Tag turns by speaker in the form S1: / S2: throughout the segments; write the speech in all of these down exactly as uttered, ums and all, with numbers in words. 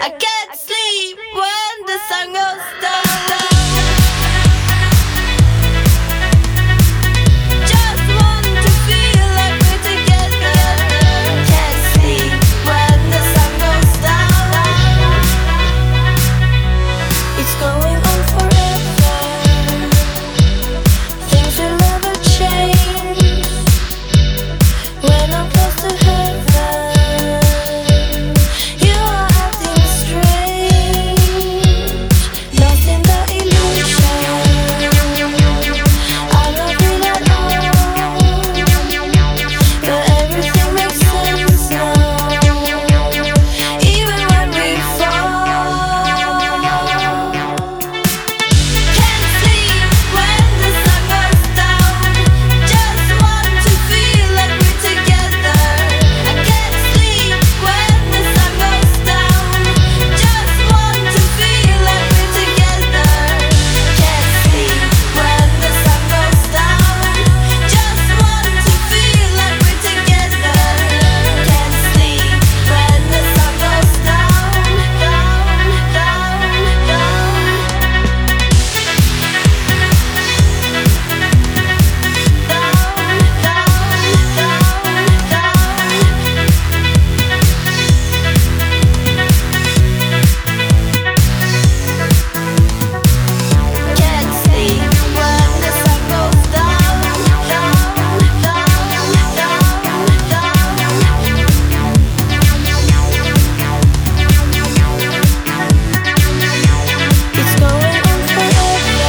S1: I can't sleep when the sun goes down. Just want to feel like we're together. Can't sleep when the sun goes down. It's going on forever. Things will never change when I'm close to heaven. You are acting strange, lost in the illusion. I don't feel at all, but everything makes sense now. Even when we fall, can't sleep when the sun goes down. Just want to feel like we're together. I can't sleep when the sun goes down. Just want to feel like we're together. Can't sleep when the sun goes down. Just want to feel like we're together. Can't sleep when the sun goes down, down, down, down. Can't sleep when the sun goes down, down, down, down, down. It's going on forever.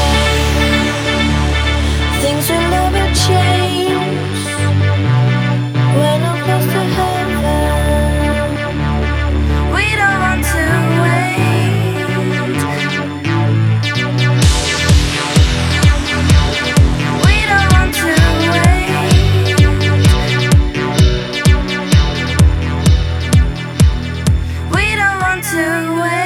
S1: Things will never change when I'm close to heaven. We don't want to wait. We don't want to wait. We don't want to wait.